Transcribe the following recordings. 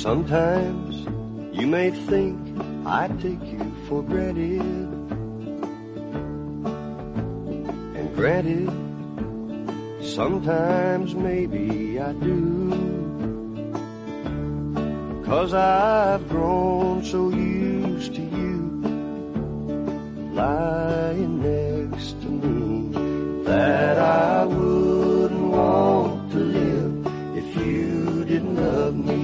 Sometimes you may think I take you for granted, and granted, sometimes maybe I do, 'cause I've grown so used to you lying next to me that I wouldn't want to live if you didn't love me.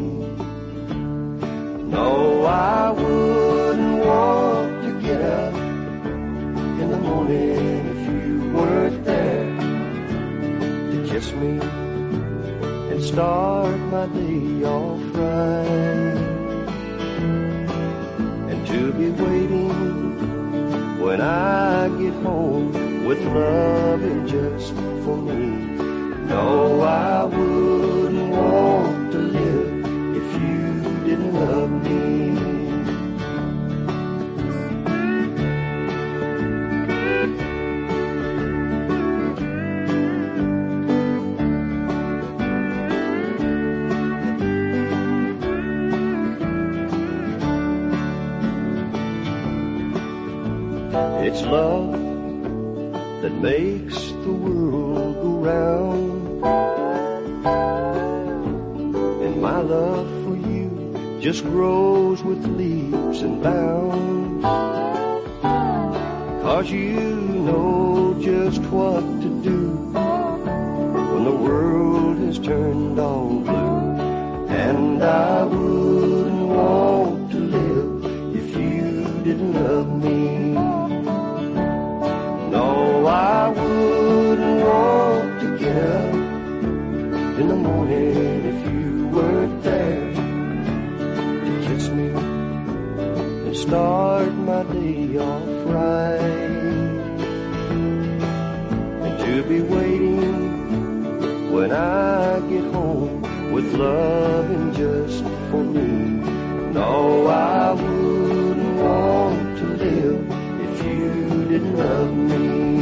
No, I wouldn't want to get up in the morning if you weren't there to kiss me and start my day off right, and to be waiting when I get home with loving just for me. No, I wouldn't want to live if you didn't love me. It's love that makes the world go round, and my love for you just grows with leaps and bounds, 'cause you know just what to do when the world has turned all blue. And I wouldn't want to live if you didn't love me. No, I wouldn't want to get up in the morning if you weren't there to kiss me and start my day off right, and to be waiting when I get home with loving just for me. No, I wouldn't want to live if you didn't love me.